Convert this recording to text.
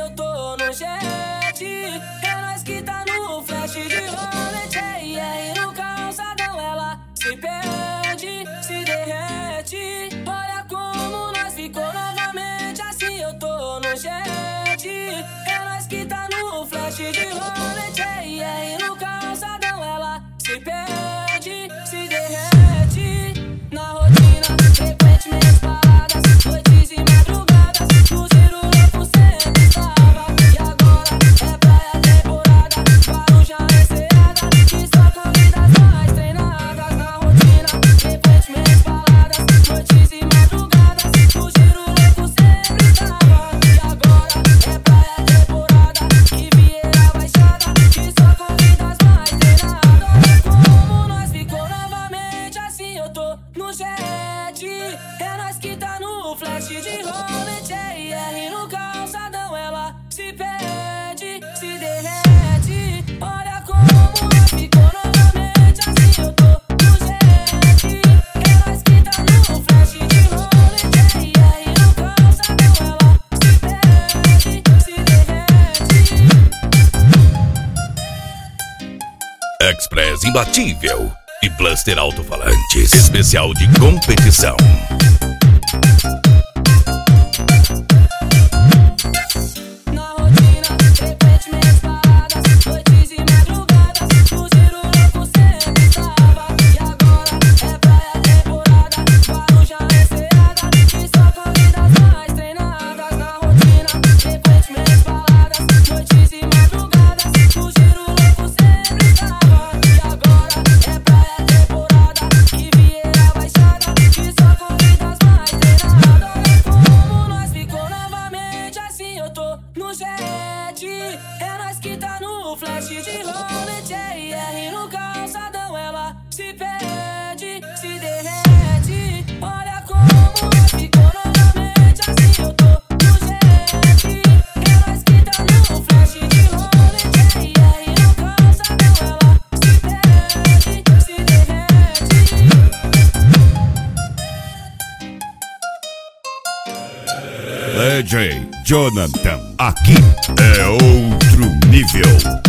eu tô no jet. É nós que tá no flash de rolete. E no calçadão ela se perde, se derrete. Olha como nós ficou novamente. Assim eu tô no jet. É nós que tá no flash de rolete. E no calçadão ela se perde, se derrete. Na rotina, frequentemente paradas, noites e madrugadas, no giro louco sempre estava. E agora é praia temporada, Guarujá enseada, e só corridas mais treinadas. Na rotina, frequentemente paradas, noites e madrugadas, no giro louco sempre estava. E agora é praia temporada, e Vieira Baixada, e só corridas mais treinadas. Olha como nós ficou novamente, assim eu tô no jet. É nós que tá no flash de rolete. E no calçadão ela se perde, se derrete. Olha como nós ficou novamente, assim eu tô no jet. É nós que tá no flash de rolete. E no calçadão ela se perde, se derrete. Express imbatível e Blaster alto-falantes especial de competição. Na rotina, frequentemente paradas, noites e madrugadas, no giro louco sempre estava. E agora é praia temporada, Guarujá enseada, e só corridas mais treinadas. Na rotina, frequentemente paradas, noites e madrugadas, no giro louco sempre estava. E agora é praia temporada, e Vieira Baixada, e só corridas mais treinadas. Olha como nós ficou novamente, assim eu tô no jet. É nós que tá no flash de rolete. E no calçadão ela se perde, se derrete. Olha como nós ficou novamente, assim eu tô no jet. É nós que tá no flash de rolete. E no calçadão ela se perde, se derrete. DJ Jonathan, aqui é outro nível.